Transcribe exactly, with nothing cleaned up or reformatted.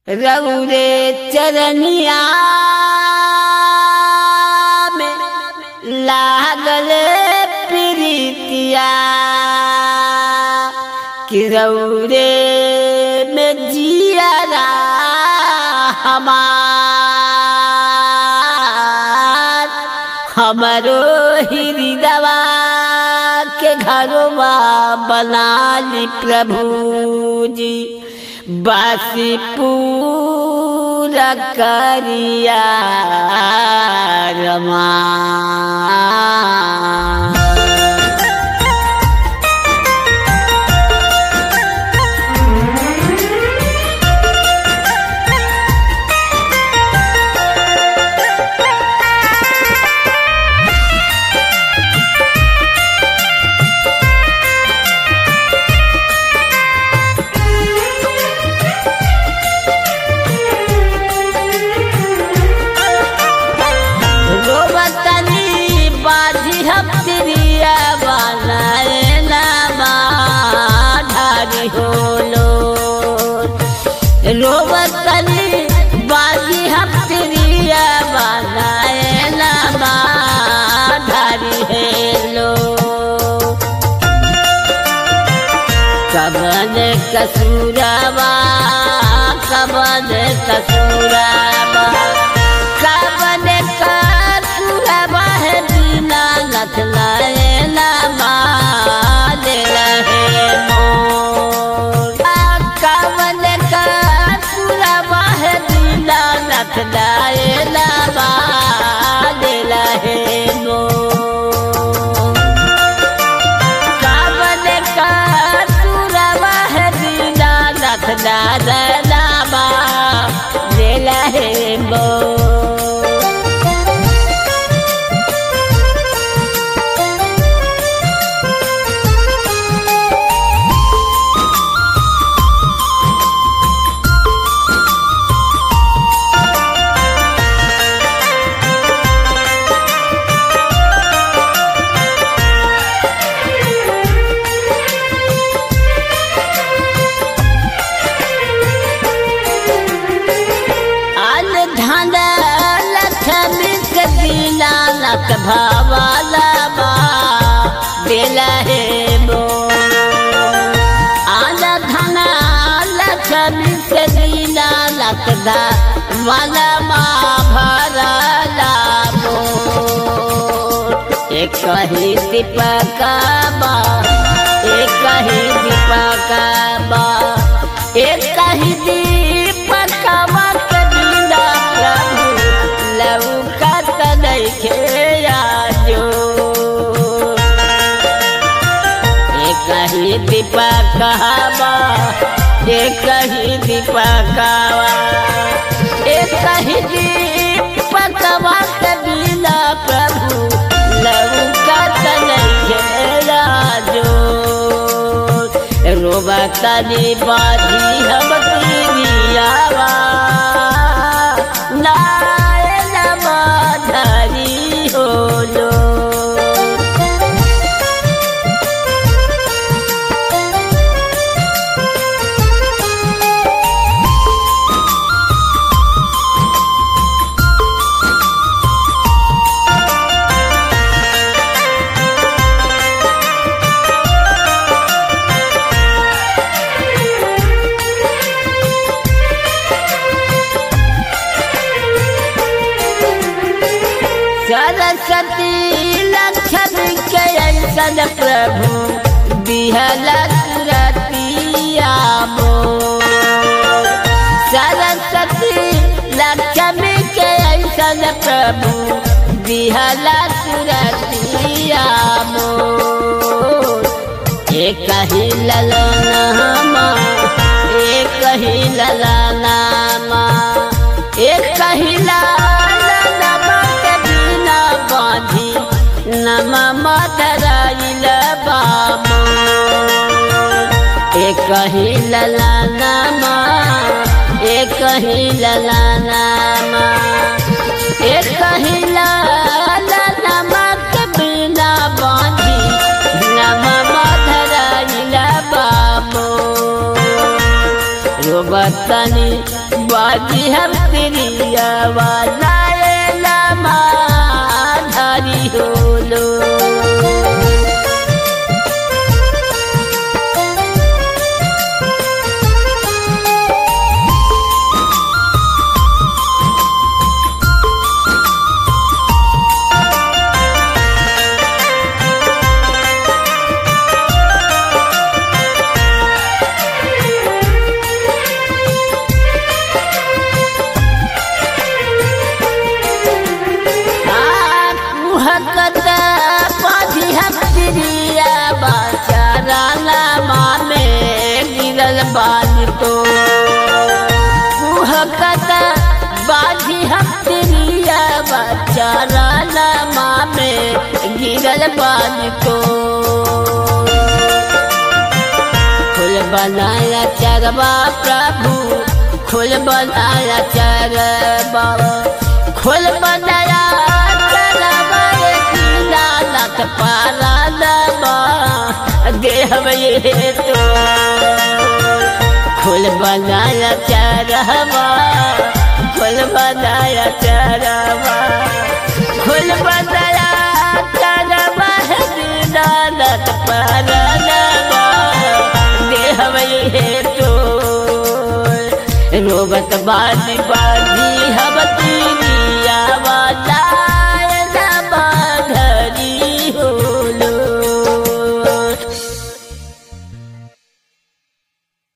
रउरे चरनिया में लागल प्रीतिया कि रउरे में जियरा हमार हमरो हृदयवा के घरवा बना ली प्रभु जी। बासी पूरा करिया रमा। रोवतनी बाजी हम प्रिया बनाए नमा धारी हेलो। कबन कसूरावा कबन कसूरावा कबन कसूरावा है दीना नथलाए नमा दे रहे मोर। कबन नथलाए नमा दे रहे मोर। कबन कसूरावा है दीना नथलाए नमा दे रहे मोर। भावाला बा बेला है मोर। आना धना लक्ष्मी से दीना लखदा वाला माँ भरला मोर। एक ही दीपका बा एक ही दीपका बा एक ही दीपका बा दीना प्रभु लौका तनखे दीपकावा एक ही दीपकावा एक ही दीपकावा कबीला प्रभु लौका तनखे राजो। रोबतनी बाजी हम प्रियावा नाय नमा धरी होलो। सरस्वती लक्ष्मी के ऐसन प्रभु बिहला सुरतिया मोर। सरस्वती लक्ष्मी के ऐसन प्रभु बिहला सुरतिया मोर। एक ही ललनामा एक ही ललनामा एक ही नमा मदराइल बामो। एक ही ललनामा एक ही ललनामा एक ही ललनामा के बिना बांधी नमा मदराइल बामो। रोबतनी बाजी हम तिरिया वाला लमा धारी होलो बाज तो मुहकता बाजी हम तिरिया बचारा लमा में गिरल बाज तो खुल बनाया चरवा प्रभु खुल बनाया चरवा खुल बनाया चरवा लालत पारा लमा देह ये तो खुल बनाया चरवा खुल बनाया चरवा खुल बनाया चरवा दीनानत परनवा देह ये तो रोबत बाजी बा